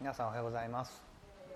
皆さんおはようございます。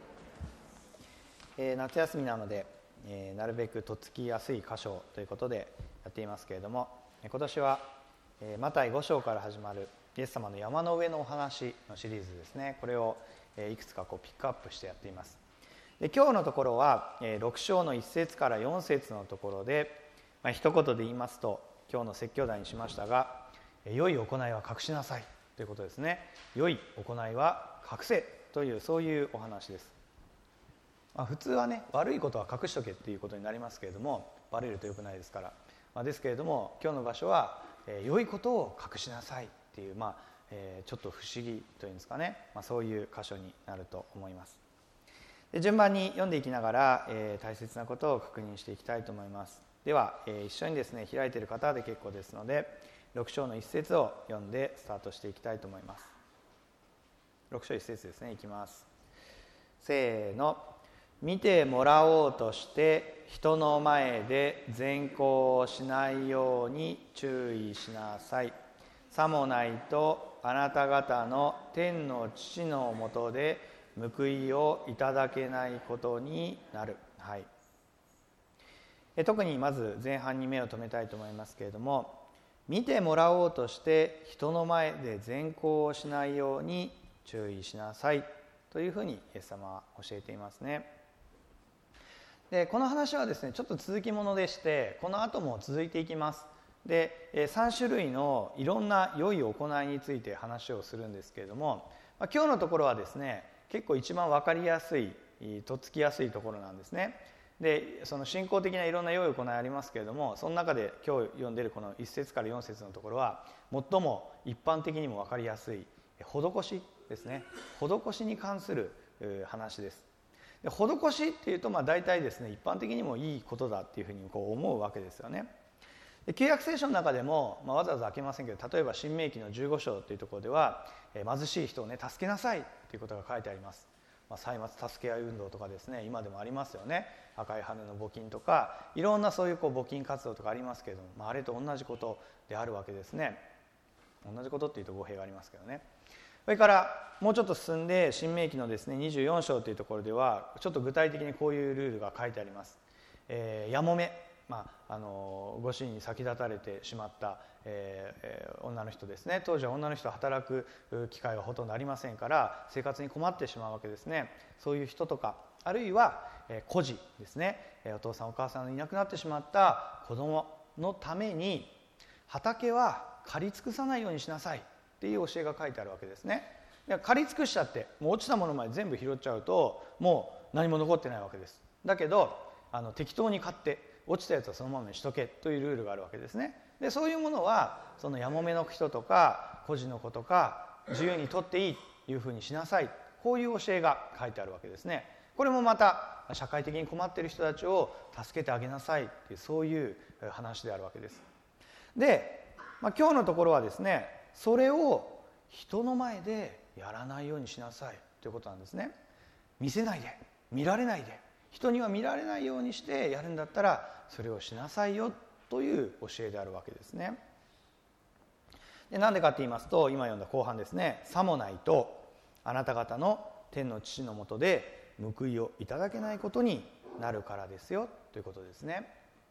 夏休みなので、なるべくとっつきやすい箇所ということでやっていますけれども、今年は、マタイ5章から始まるイエス様の山の上のお話のシリーズですね。これを、いくつかピックアップしてやっています。で、今日のところは、6章の1節から4節のところで、一言で言いますと、今日の説教題にしましたが、良い行いは隠しなさいということですね。良い行いは隠せという、そういうお話です。普通はね、悪いことは隠しとけっていうことになりますけれども、バレると良くないですから、ですけれども今日の場所は、良いことを隠しなさいっていう、ちょっと不思議というんですかね、そういう箇所になると思います。で、順番に読んでいきながら、大切なことを確認していきたいと思います。では、一緒にですね、開いている方で結構ですので、6章の1節を読んでスタートしていきたいと思います。6章1節ですね。いきます。せーの。見てもらおうとして人の前で善行をしないように注意しなさい。さもないとあなた方の天の父のもとで報いをいただけないことになる。はい。特にまず前半に目を留めたいと思いますけれども、見てもらおうとして人の前で善行をしないように注意しなさいというふうにイエス様は教えていますね。で、この話はですね、ちょっと続きものでして、この後も続いていきます。で、3種類のいろんな良い行いについて話をするんですけれども、今日のところはですね、結構一番分かりやすい、とっつきやすいところなんですね。で、その信仰的ないろんな良い行いありますけれども、その中で今日読んでいるこの1節から4節のところは最も一般的にも分かりやすい施しですね。施しに関する話です。で、施しっていうと大体ですね、一般的にもいいことだっていうふうに思うわけですよね。で、旧約聖書の中でも、わざわざ開けませんけど、例えば申命記の15章というところでは、貧しい人をね、助けなさいということが書いてあります。歳末助け合い運動とかですね、今でもありますよね。赤い羽の募金とか、いろんなそういう募金活動とかありますけれども、あれと同じことであるわけですね。同じことっていうと語弊がありますけどね。それからもうちょっと進んで、申命記のですね24章というところではちょっと具体的にこういうルールが書いてあります。やもめ、ご主人に先立たれてしまった、女の人ですね。当時は女の人は働く機会がほとんどありませんから生活に困ってしまうわけですね。そういう人とか、あるいは孤児ですね。お父さんお母さんのいなくなってしまった子供のために畑は刈り尽くさないようにしなさいっていう教えが書いてあるわけですね。刈り尽くしちゃって、もう落ちたものまで全部拾っちゃうともう何も残ってないわけです。だけど適当に刈って落ちたやつはそのままにしとけというルールがあるわけですね。で、そういうものはそのやもめの人とか孤児の子とか自由に取っていいというふうにしなさい、こういう教えが書いてあるわけですね。これもまた社会的に困っている人たちを助けてあげなさいという、そういう話であるわけです。で、今日のところはですね、それを人の前でやらないようにしなさいということなんですね。見せないで、見られないで、人には見られないようにしてやるんだったらそれをしなさいよという教えであるわけですね。で、なんでかと言いますと、今読んだ後半ですね、さもないとあなた方の天の父のもとで報いをいただけないことになるからですよということですね。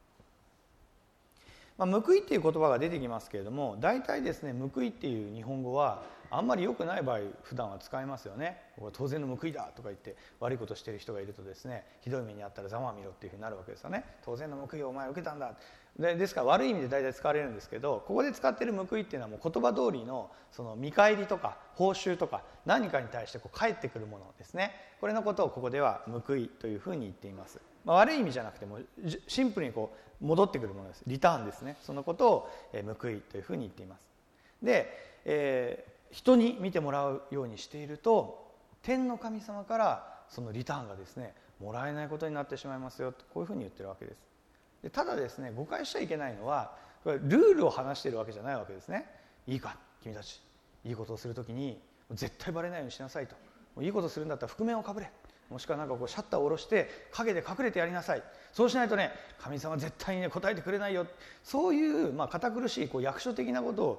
報いっていう言葉が出てきますけれども、大体ですね、報いっていう日本語はあんまり良くない場合普段は使いますよね。当然の報いだとか言って悪いことしている人がいるとですね、ひどい目にあったらざまあみろっていうふうになるわけですよね。当然の報いをお前は受けたんだ。ですから悪い意味で大体使われるんですけど、ここで使っている報いっていうのはもう言葉通りのその見返りとか報酬とか何かに対して返ってくるものですね。これのことをここでは報いというふうに言っています。悪い意味じゃなくてもシンプルに戻ってくるものです。リターンですね。そのことを報いというふうに言っています。で、人に見てもらうようにしていると天の神様からそのリターンがですねもらえないことになってしまいますよと、こういうふうに言ってるわけです。で、ただですね、誤解しちゃいけないのは、これルールを話しているわけじゃないわけですね。いいか君たち、いいことをするときに絶対バレないようにしなさいと。いいことするんだったら覆面をかぶれ、もしくはシャッターを下ろして陰で隠れてやりなさい。そうしないとね、神様は絶対に答えてくれないよ。そういう堅苦しい役所的なことを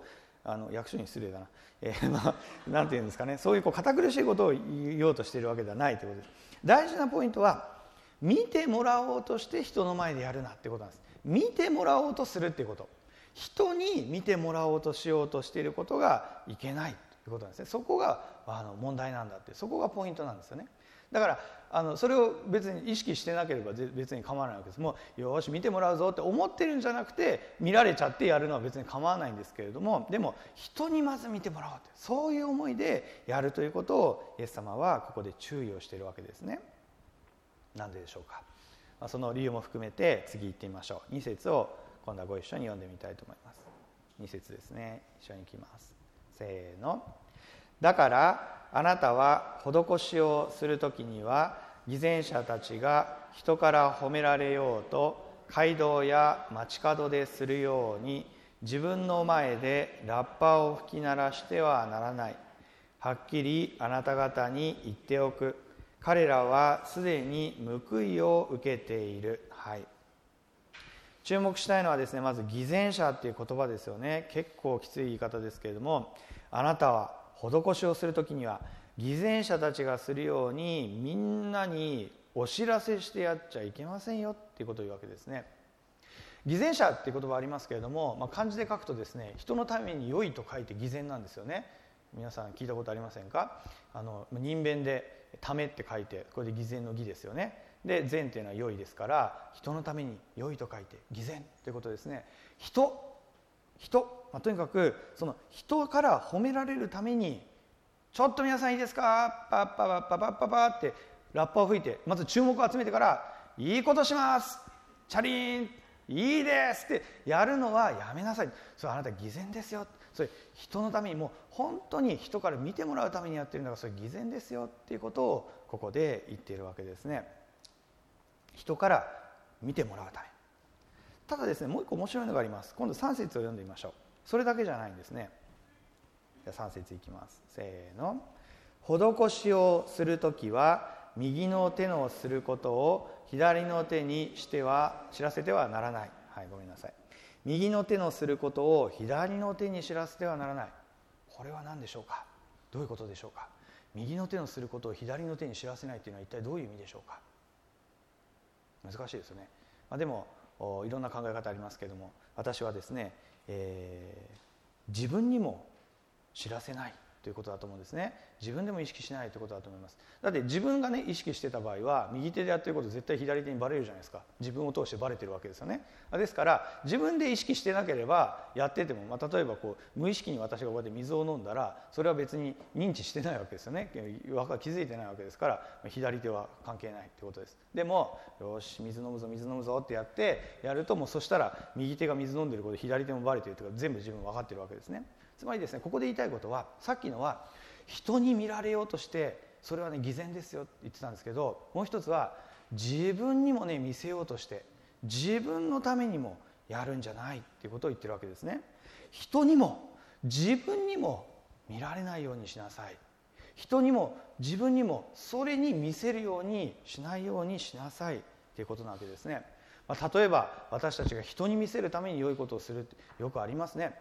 役所に失礼だな、なんていうんですかね、そういう堅苦しいことを言おうとしているわけではないということです。大事なポイントは見てもらおうとして人の前でやるなってことなんです。見てもらおうとするっていうこと、人に見てもらおうとしようとしていることがいけないということなんですね。そこが問題なんだって、そこがポイントなんですよね。だからそれを別に意識してなければ別に構わないわけです。もうよし見てもらうぞって思ってるんじゃなくて、見られちゃってやるのは別に構わないんですけれども、でも人にまず見てもらおうって、そういう思いでやるということをイエス様はここで注意をしているわけですね。なんででしょうか。その理由も含めて次行ってみましょう。2節を今度はご一緒に読んでみたいと思います。2節ですね。一緒に行きます。せーの。だからあなたは施しをするときには、偽善者たちが人から褒められようと街道や街角でするように、自分の前でラッパを吹き鳴らしてはならない。はっきりあなた方に言っておく。彼らはすでに報いを受けている。はい。注目したいのはですね、まず偽善者っていう言葉ですよね。結構きつい言い方ですけれども、あなたは施しをするときには偽善者たちがするようにみんなにお知らせしてやっちゃいけませんよっていうことを言うわけですね。偽善者っていう言葉ありますけれども、漢字で書くとですね、人のために良いと書いて偽善なんですよね。皆さん聞いたことありませんか？人弁でためって書いて、これで偽善の偽ですよね。で善っていうのは良いですから、人のために良いと書いて偽善ということですね。人、とにかくその人から褒められるために、ちょっと皆さんいいですか、パッパパッパパッパパってラッパを吹いて、まず注目を集めてから、いいことします、チャリーン、いいですってやるのはやめなさい。それあなた偽善ですよ。それ人のために、もう本当に人から見てもらうためにやってるんだから、それ偽善ですよっていうことをここで言っているわけですね。人から見てもらうため。ただですね、もう一個面白いのがあります。今度3節を読んでみましょう。それだけじゃないんですね。じゃあ3節いきます。せーの。施しをするときは右の手のすることを左の手に知らせてはならない。はい、ごめんなさい。右の手のすることを左の手に知らせてはならない。これは何でしょうか。どういうことでしょうか。右の手のすることを左の手に知らせないというのは一体どういう意味でしょうか。難しいですよね。でもいろんな考え方ありますけれども、私はですね、自分にも知らせないということだと思うんですね。自分でも意識しないということだと思います。だって自分がね意識してた場合は、右手でやってること絶対左手にバレるじゃないですか。自分を通してバレてるわけですよね。ですから自分で意識してなければやってても、例えば無意識に私がこうやって水を飲んだら、それは別に認知してないわけですよね。気づいてないわけですから、左手は関係ないということです。でもよし水飲むぞってやると、もうそしたら右手が水飲んでることで左手もバレてるというか、全部自分分かってるわけですね。つまりですね、ここで言いたいことは、さっきのは人に見られようとしてそれはね偽善ですよって言ってたんですけど、もう一つは自分にもね見せようとして自分のためにもやるんじゃないっていうことを言ってるわけですね。人にも自分にも見られないようにしなさい。人にも自分にもそれに見せるようにしないようにしなさいっていうことなわけですね。例えば私たちが人に見せるために良いことをするってよくありますね。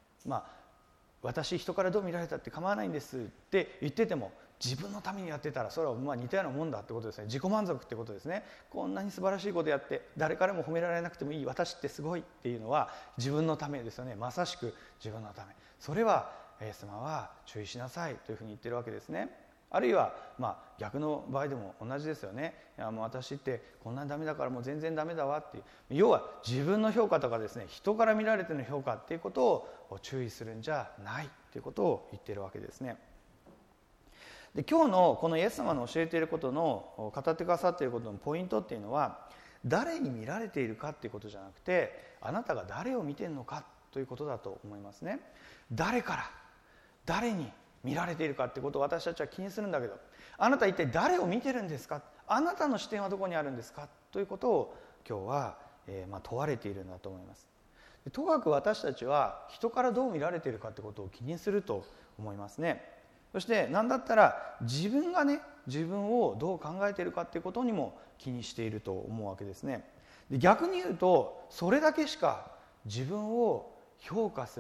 私人からどう見られたって構わないんですって言ってても、自分のためにやってたらそれは似たようなもんだってことですね。自己満足ってことですね。こんなに素晴らしいことやって誰からも褒められなくてもいい、私ってすごいっていうのは自分のためですよね。まさしく自分のため。それはイエス様は注意しなさいというふうに言ってるわけですね。あるいは逆の場合でも同じですよね。もう私ってこんなにダメだからもう全然ダメだわっていう、要は自分の評価とかですね、人から見られての評価っていうことを注意するんじゃないということを言っているわけですね。で今日のこのイエス様の教えていることの、語ってくださっていることのポイントっていうのは、誰に見られているかっていうことじゃなくて、あなたが誰を見ているのかということだと思いますね。誰から誰に見られているかってことを私たちは気にするんだけど、あなた一体誰を見てるんですか、あなたの視点はどこにあるんですかということを今日は、問われているんだと思います。とかく私たちは人からどう見られているかってことを気にすると思いますね。そして何だったら自分がね、自分をどう考えているかっていうことにも気にしていると思うわけですね。で逆に言うと、それだけしか自分を評価する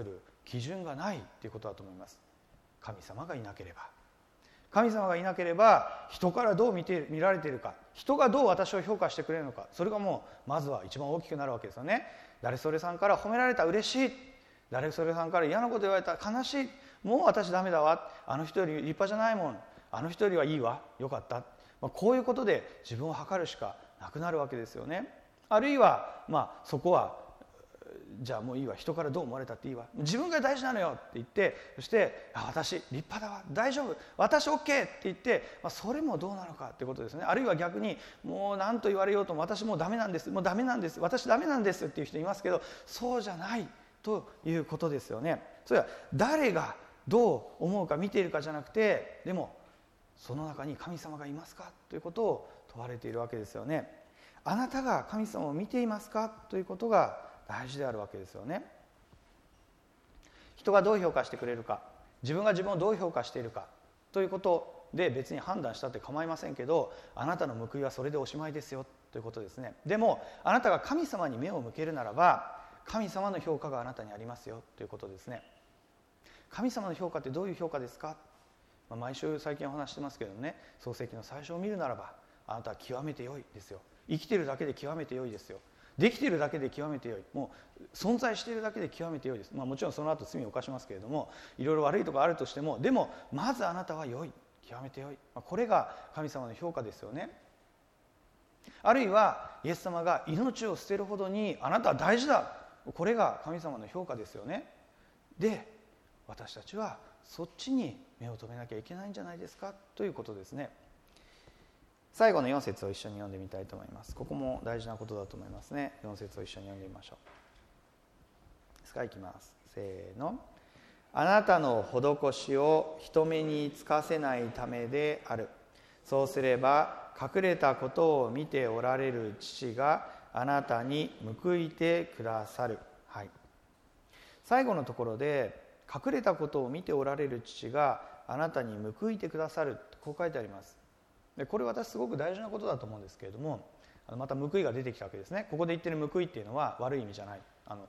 基準がないということだと思います。神様がいなければ、神様がいなければ人からどう見られているか、人がどう私を評価してくれるのか、それがもうまずは一番大きくなるわけですよね。誰それさんから褒められた嬉しい、誰それさんから嫌なこと言われた悲しい、もう私ダメだわ、あの人より立派じゃないもん、あの人よりはいいわ、よかった、こういうことで自分を測るしかなくなるわけですよね。あるいはそこはじゃあもういいわ、人からどう思われたっていいわ、自分が大事なのよって言って、そして私立派だわ、大丈夫、私 OK って言って、それもどうなのかってことですね。あるいは逆にもう何と言われようとも私もうダメなんです、もうダメなんです、私ダメなんですっていう人いますけど、そうじゃないということですよね。それは誰がどう思うか見ているかじゃなくて、でもその中に神様がいますかということを問われているわけですよね。あなたが神様を見ていますかということが大事であるわけですよね。人がどう評価してくれるか、自分が自分をどう評価しているかということで別に判断したって構いませんけど、あなたの報いはそれでおしまいですよということですね。でもあなたが神様に目を向けるならば、神様の評価があなたにありますよということですね。神様の評価ってどういう評価ですか。毎週最近お話してますけどね、創世記の最初を見るならば、あなたは極めて良いですよ。生きているだけで極めて良いですよ。できているだけで極めて良い、もう存在しているだけで極めて良いです。もちろんその後罪を犯しますけれども、いろいろ悪いところあるとしても、でもまずあなたは良い、極めて良い、これが神様の評価ですよね。あるいはイエス様が命を捨てるほどにあなたは大事だ、これが神様の評価ですよね。で、私たちはそっちに目を留めなきゃいけないんじゃないですかということですね。最後の4節を一緒に読んでみたいと思います。ここも大事なことだと思いますね。4節を一緒に読んでみましょう。ですからいきます。せーの。あなたの施しを人目につかせないためである。そうすれば隠れたことを見ておられる父があなたに報いてくださる。はい、最後のところで隠れたことを見ておられる父があなたに報いてくださる、こう書いてあります。でこれ私すごく大事なことだと思うんですけれども、また報いが出てきたわけですね。ここで言ってる報いっていうのは悪い意味じゃない、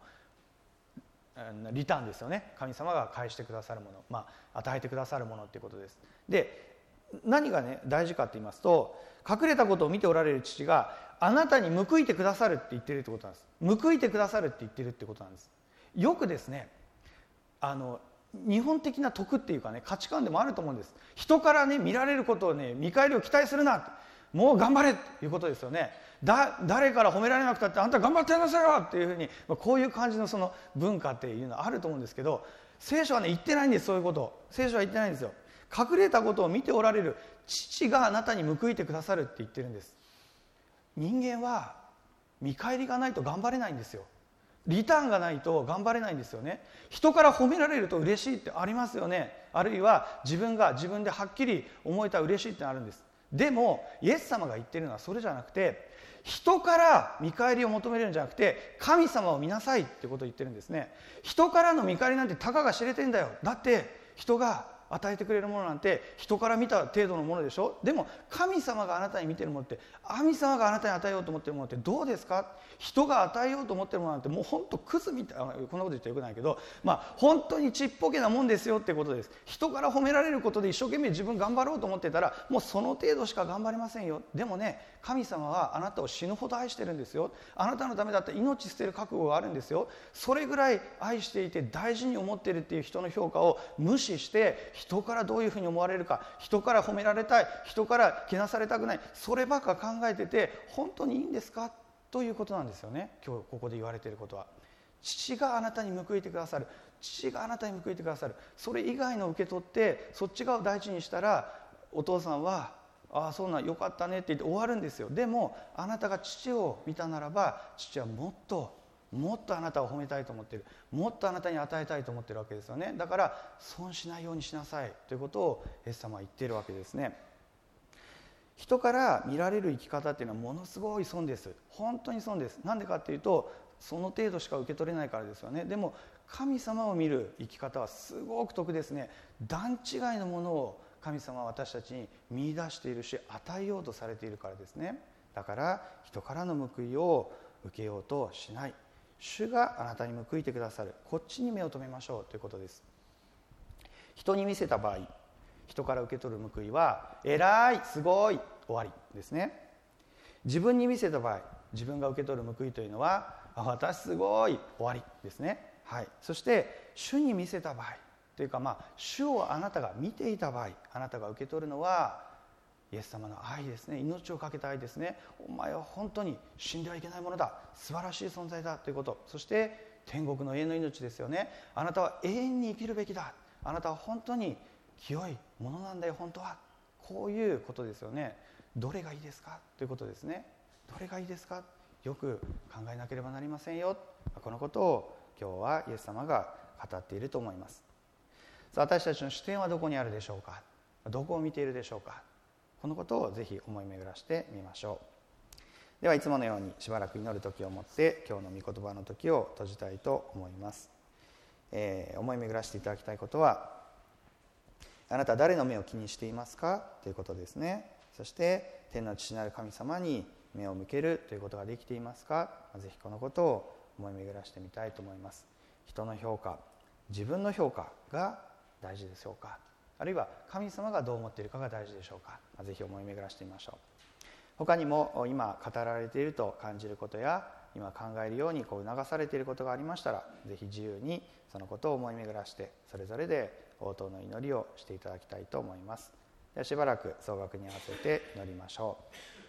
リターンですよね。神様が返してくださるもの、与えてくださるものっていうことです。で何がね大事かって言いますと、隠れたことを見ておられる父があなたに報いてくださるって言ってるってことなんです。報いてくださるって言ってるってことなんです。よくですね、日本的な徳っていうかね、価値観でもあると思うんです。人からね見られることをね、見返りを期待するな、もう頑張れっていうことですよね。誰から褒められなくたってあんた頑張ってやなさいよっていうふうに、こういう感じのその文化っていうのはあると思うんですけど、聖書はね言ってないんです。そういうこと、聖書は言ってないんですよ。隠れたことを見ておられる父があなたに報いてくださるって言ってるんです。人間は見返りがないと頑張れないんですよ。リターンがないと頑張れないんですよね。人から褒められると嬉しいってありますよね。あるいは自分が自分ではっきり思えたら嬉しいってあるんです。でもイエス様が言ってるのはそれじゃなくて、人から見返りを求めるんじゃなくて神様を見なさいってことを言ってるんですね。人からの見返りなんてたかが知れてんだよ。だって人が与えてくれるものなんて人から見た程度のものでしょ。でも神様があなたに見てるものって、神様があなたに与えようと思ってるものってどうですか。人が与えようと思ってるものなんてもう本当クズみたいな、こんなこと言ってよくないけど、本当にちっぽけなもんですよってことです。人から褒められることで一生懸命自分頑張ろうと思ってたらもうその程度しか頑張れませんよ。でもね、神様はあなたを死ぬほど愛してるんですよ。あなたのためだったら命捨てる覚悟があるんですよ。それぐらい愛していて大事に思っているっていう人の評価を無視して、人からどういうふうに思われるか、人から褒められたい、人からけなされたくない、そればっか考えてて本当にいいんですかということなんですよね。今日ここで言われていることは、父があなたに報いてくださる、父があなたに報いてくださる、それ以外の受け取ってそっち側を大事にしたら、お父さんはああそうなんよかったねって言って終わるんですよ。でもあなたが父を見たならば、父はもっとあなたを褒めたいと思っている、もっとあなたに与えたいと思っているわけですよね。だから損しないようにしなさいということをイエス様は言っているわけですね。人から見られる生き方っていうのはものすごい損です。本当に損です。なんでかっていうと、その程度しか受け取れないからですよね。でも神様を見る生き方はすごく得ですね。段違いのものを神様は私たちに見出しているし、与えようとされているからですね。だから人からの報いを受けようとしない。 主があなたに報いてくださる、こっちに目を留めましょうということです。人に見せた場合、人から受け取る報いは偉い、すごい、終わりですね。自分に見せた場合、自分が受け取る報いというのは私すごい、終わりですね。はい、そして主に見せた場合というか、主をあなたが見ていた場合、あなたが受け取るのはイエス様の愛ですね。命をかけた愛ですね。お前は本当に死んではいけないものだ、素晴らしい存在だということ、そして天国の永遠の命ですよね。あなたは永遠に生きるべきだ、あなたは本当に清いものなんだよ本当は、こういうことですよね。どれがいいですかということですね。どれがいいですか、よく考えなければなりませんよ。このことを今日はイエス様が語っていると思います。さあ、私たちの視点はどこにあるでしょうか。どこを見ているでしょうか。このことをぜひ思い巡らしてみましょう。ではいつものようにしばらく祈る時をもって今日の御言葉の時を閉じたいと思います。思い巡らしていただきたいことは、あなたは誰の目を気にしていますかということですね。そして天の父なる神様に目を向けるということができていますか。ぜひこのことを思い巡らしてみたいと思います。人の評価、自分の評価が大事でしょうか、あるいは神様がどう思っているかが大事でしょうか。ぜひ思い巡らしてみましょう。他にも今語られていると感じることや、今考えるように促されていることがありましたら、ぜひ自由にそのことを思い巡らして、それぞれで応答の祈りをしていただきたいと思います。ではしばらく総額に合わせて祈りましょう。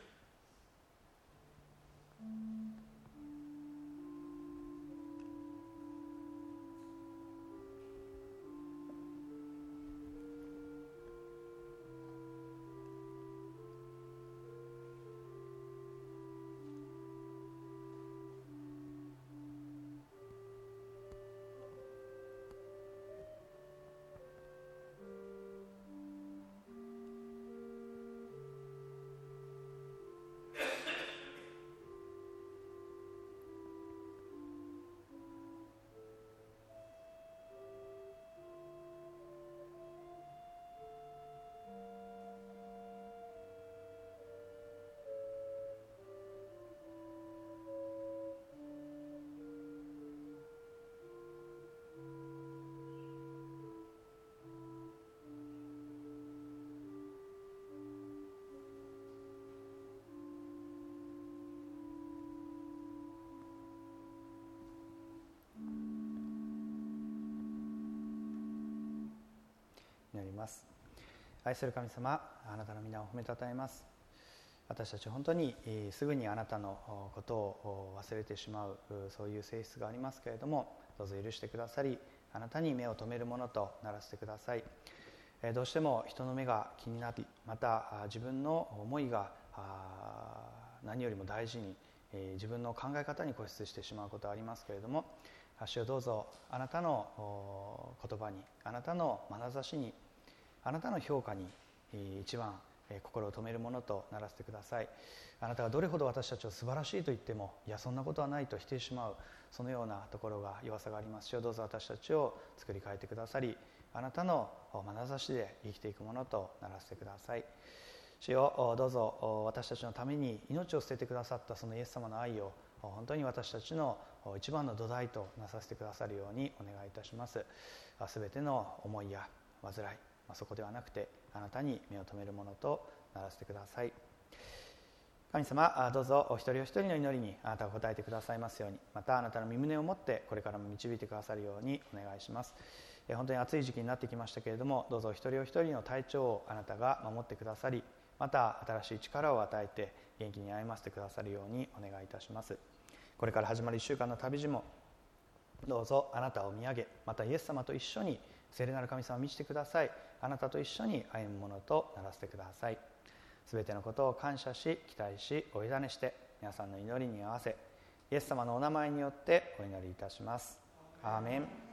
祈ります。愛する神様、あなたの皆を褒めたたえます。私たち本当にすぐにあなたのことを忘れてしまう、そういう性質がありますけれども、どうぞ許してくださり、あなたに目を留めるものとならせてください。どうしても人の目が気になり、また自分の思いが何よりも大事に、自分の考え方に固執してしまうことはありますけれども、主をどうぞあなたの言葉に、あなたの眼差しに、あなたの評価に一番心を留めるものとならせてください。あなたがどれほど私たちを素晴らしいと言っても、いやそんなことはないと否定しまう、そのようなところが弱さがあります。主をどうぞ私たちを作り変えてくださり、あなたの眼差しで生きていくものとならせてください。主よどうぞ私たちのために命を捨ててくださったそのイエス様の愛を本当に私たちの一番の土台となさせてくださるようにお願いいたします。すべての思いや煩い、そこではなくてあなたに目を留めるものとならせてください。神様、どうぞお一人お一人の祈りにあなたが応えてくださいますように、またあなたの御胸を持ってこれからも導いてくださるようにお願いします。本当に暑い時期になってきましたけれども、どうぞお一人お一人の体調をあなたが守ってくださり、また新しい力を与えて元気に歩ませてくださるようにお願いいたします。これから始まる1週間の旅路もどうぞあなたを見上げ、またイエス様と一緒に聖霊なる神様を満ちてください。あなたと一緒に歩むものとならせてください。すべてのことを感謝し期待しお委ねして皆さんの祈りに合わせイエス様のお名前によってお祈りいたします。アーメン。